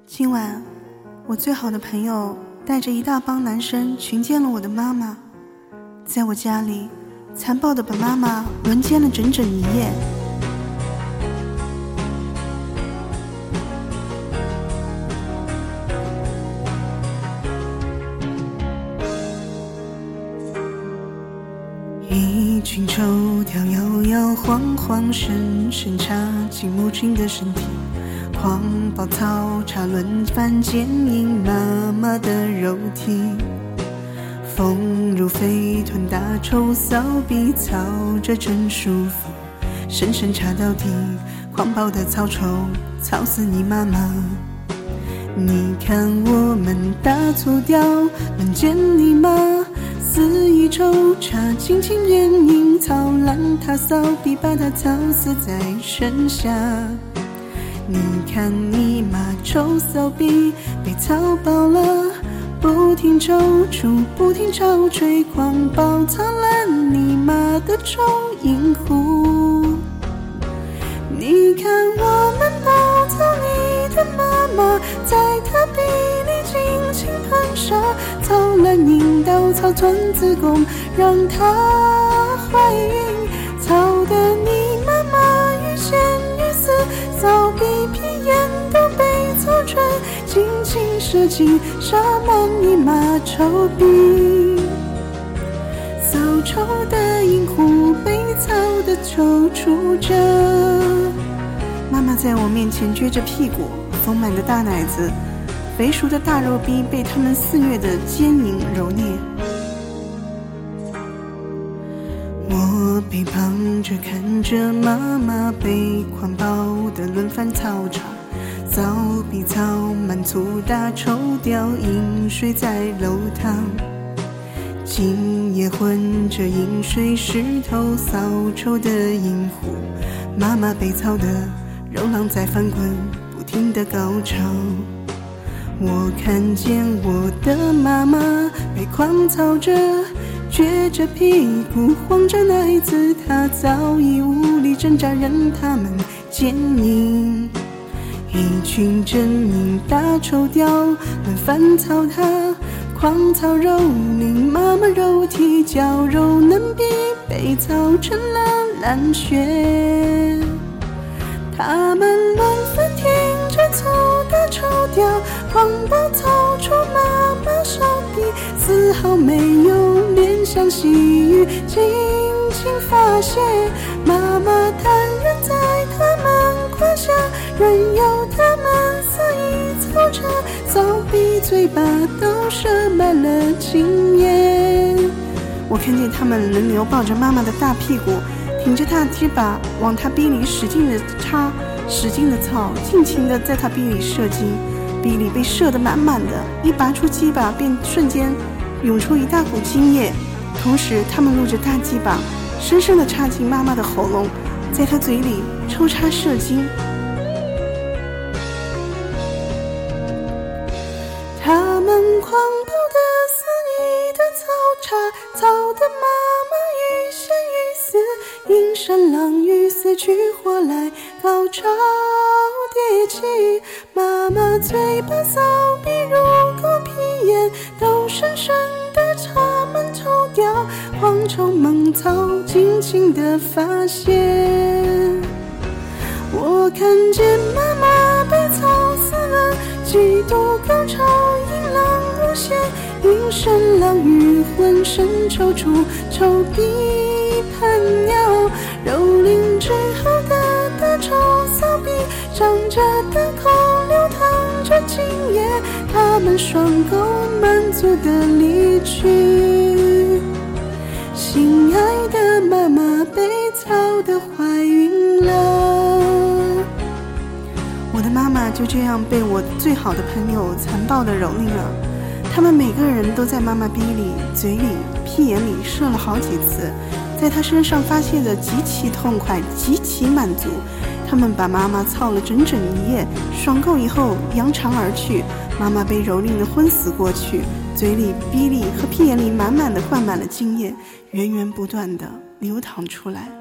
今晚我最好的朋友带着一大帮男生群奸了我的妈妈，在我家里残暴地把妈妈轮奸了整整一夜。一群绸条摇摇晃晃，深深插进母亲的身体，狂暴操叉轮番牵引妈妈的肉体，风如飞吞大抽扫鼻，操着真舒服，深深插到底，狂暴的操虫操死你妈妈。你看我们大粗雕轮奸你妈，肆意抽插，轻轻掩映，操烂他扫鼻，把他操死在身下。你看你妈抽扫鼻被操爆了，不停抽搐，不停潮吹，狂暴操烂你妈的臭阴户。你看我们暴操你的妈妈，在她鼻里轻轻喷射，操烂阴道，操穿子宫，让她怀孕，操得你妈妈欲仙欲死，扫鼻皮眼都被操穿，轻轻射精，洒满你妈臭鼻。扫臭的阴户被操得抽搐着，妈妈在我面前撅着屁股，丰满的大奶子，肥熟的大肉逼被他们肆虐的奸淫揉捏。我背旁着看着妈妈被狂暴的轮番操叉，扫鼻操满粗大抽掉，饮水在漏淌，今夜混着饮水石头，扫臭的阴户，妈妈被操的肉浪在翻滚，不停的高潮。我看见我的妈妈被狂操着，撅着屁股，晃着奶子，她早已无力挣扎，任他们奸淫。一群狰狞大臭雕轮番操她，狂操蹂躏妈妈肉体，娇柔嫩逼被操成了烂血。他们轮番听着粗大抽掉，狂暴操出妈妈手臂，丝毫没有怜香惜玉，尽情发泄。妈妈坦然在他们胯下，任由他们肆意操着，扫鼻嘴巴都射满了精液。我看见他们轮流抱着妈妈的大屁股，挺着大鸡巴往他逼里使劲的插，使劲的操，尽情的在他逼里射精，逼里被射得满满的，一拔出鸡巴便瞬间涌出一大股精液，同时他们露着大鸡巴深深的插进妈妈的喉咙，在她嘴里抽插射精。他们狂暴的肆意的操叉，操得妈妈欲仙欲死，阴山狼欲死去活来，高潮迭起。妈妈嘴巴扫鼻如狗屁眼，都深深的插满抽掉，狂抽猛操尽情的发泄。我看见妈妈被操死了，极度高潮，阴浪无限，阴神浪欲浑身抽搐，臭鼻喷尿，蹂躏之后的大抽扫鼻，张着的口流淌着精液，他们双狗满足的离去。心爱的妈妈被操的怀孕了。我的妈妈就这样被我最好的朋友残暴地蹂躏了，他们每个人都在妈妈逼里、嘴里、屁眼里射了好几次，在她身上发泄的极其痛快，极其满足。他们把妈妈操了整整一夜，爽够以后扬长而去，妈妈被蹂躏的昏死过去，嘴里、逼里和屁眼里满满的灌满了精液，源源不断的流淌出来。